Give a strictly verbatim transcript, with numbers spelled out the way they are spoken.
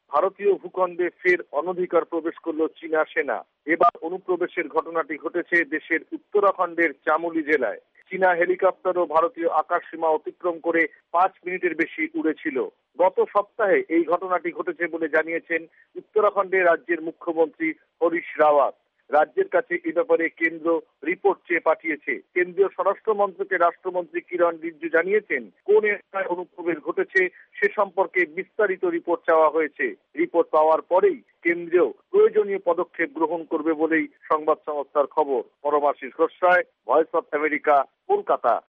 ভারতীয় ভূখণ্ডে ফের অনধিকার প্রবেশ করল চীনা সেনা। এবার অনুপ্রবেশের ঘটনাটি ঘটেছে দেশের উত্তরাখণ্ডের চামোলি জেলায়। চীনা হেলিকপ্টারও ভারতীয় আকাশ সীমা অতিক্রম করে পাঁচ মিনিটের বেশি উড়েছিল। গত সপ্তাহে এই ঘটনাটি ঘটেছে বলে জানিয়েছেন উত্তরাখণ্ডের রাজ্যের মুখ্যমন্ত্রী হরিশ রাওয়াত। রাজ্যের কাছে এ ব্যাপারে কেন্দ্র রিপোর্ট চেয়ে পাঠিয়েছে। কেন্দ্রীয় স্বরাষ্ট্র মন্ত্রকের রাষ্ট্রমন্ত্রী কিরণ রিজিজু জানিয়েছেন কোন এলাকায় অনুপ্রবেশ ঘটেছে সে সম্পর্কে বিস্তারিত রিপোর্ট চাওয়া হয়েছে। রিপোর্ট পাওয়ার পরেই কেন্দ্রীয় প্রয়োজনীয় পদক্ষেপ গ্রহণ করবে বলেই সংবাদ সংস্থার খবর। Paramashis Goswami, voice of America, Kolkata.